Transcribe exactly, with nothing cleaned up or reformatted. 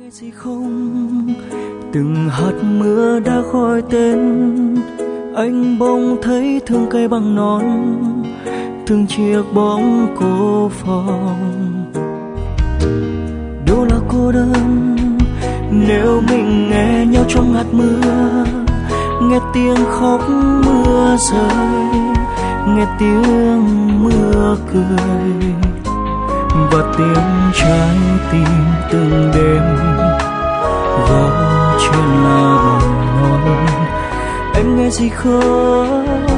nghe gì không? Từng hạt mưa đã khói tên, anh bỗng thấy thương cây bằng nón, thương chiếc bóng cô phòng. Đâu là cô đơn nếu mình nghe nhau trong hạt mưa, nghe tiếng khóc mưa rơi, nghe tiếng mưa cười và tiếng trái tim từng đêm gõ trên lá bồng non. Em nghe gì không?